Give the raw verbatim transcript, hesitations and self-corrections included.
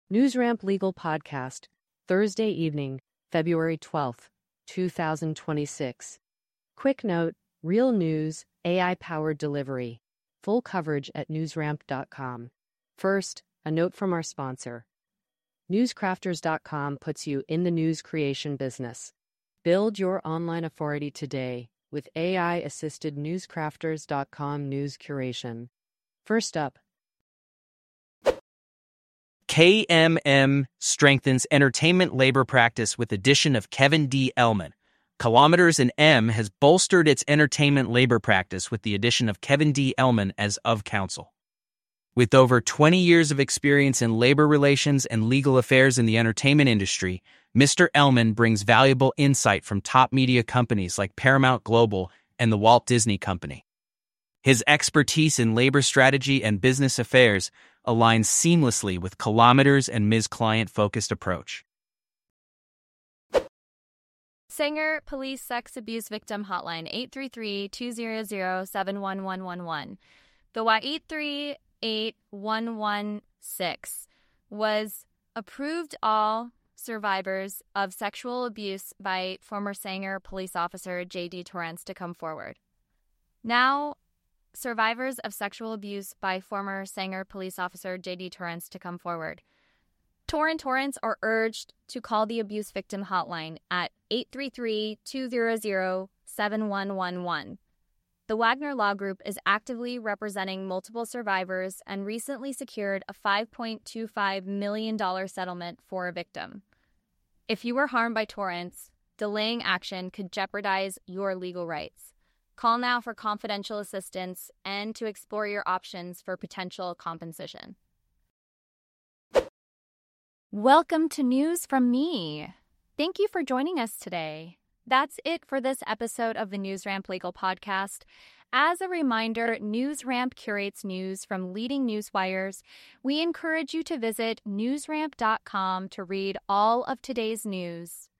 NewsRamp Legal Podcast, Thursday evening, February twelfth, two thousand twenty-six. Quick note, real news, A I-powered delivery. Full coverage at newsramp dot com. First, a note from our sponsor. newscrafters dot com puts you in the news creation business. Build your online authority today with A I-assisted newscrafters dot com news curation. First up, K M M strengthens entertainment labor practice with addition of Kevin D. Ellman. Kilometers and M has bolstered its entertainment labor practice with the addition of Kevin D. Ellman as of counsel. With over twenty years of experience in labor relations and legal affairs in the entertainment industry, Mister Ellman brings valuable insight from top media companies like Paramount Global and the Walt Disney Company. His expertise in labor strategy and business affairs aligns seamlessly with Kilometers and Miz client-focused approach. Sanger Police Sex Abuse Victim Hotline eight three three, two zero zero, seven one one one one. The Y eight three eight one one six was approved all survivors of sexual abuse by former Sanger police officer J D Torrance to come forward. Now, survivors of sexual abuse by former Sanger police officer J D Torrance to come forward. Tor and Torrance are urged to call the abuse victim hotline at eight three three, two zero zero, seven one one one. The Wagner Law Group is actively representing multiple survivors and recently secured a five point two five million dollars settlement for a victim. If you were harmed by Torrance, delaying action could jeopardize your legal rights. Call now for confidential assistance and to explore your options for potential compensation. Welcome to News from Me. Thank you for joining us today. That's it for this episode of the NewsRamp Legal Podcast. As a reminder, NewsRamp curates news from leading news wires. We encourage you to visit newsramp dot com to read all of today's news.